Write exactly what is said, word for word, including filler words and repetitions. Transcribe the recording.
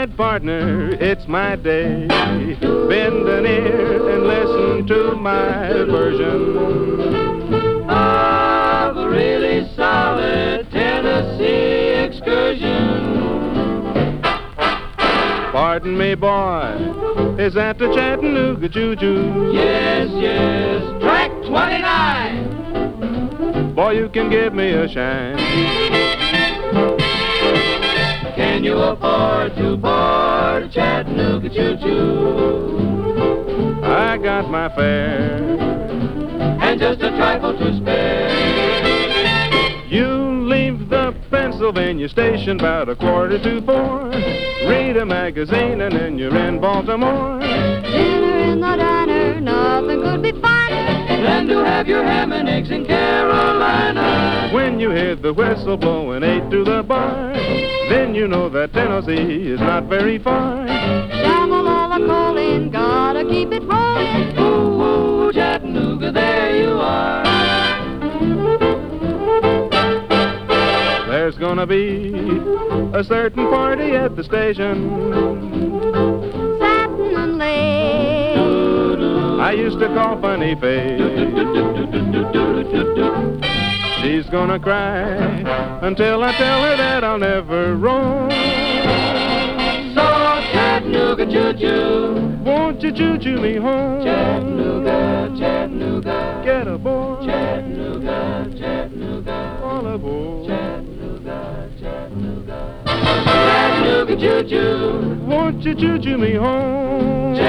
right, partner, it's my day. Bend an ear and listen to my version of a really solid Tennessee excursion. Pardon me, boy, is that the Chattanooga Choo-Choo? Yes, yes, track twenty-nine. Boy, you can give me a shine. Can you afford to board a Chattanooga choo-choo? I got my fare and just a trifle to spare. You leave the Pennsylvania station about a quarter to four. Read a magazine and then you're in Baltimore. Dinner in the diner, nothing could be finer than to have your ham and eggs in Carolina. When you hear the whistle blowing eight to the bar, then you know that Tennessee is not very far. Shovel all the coal in, gotta keep it rolling. Ooh, ooh, Chattanooga, there you are. There's gonna be a certain party at the station. Satin and lace, I used to call Funny Face. She's gonna cry until I tell her that I'll never roam. So Chattanooga choo-choo, won't you choo-choo me home? Chattanooga, Chattanooga, get aboard. Chattanooga, Chattanooga, all aboard. Chattanooga, Chattanooga, Chattanooga choo-choo, won't you choo-choo me home?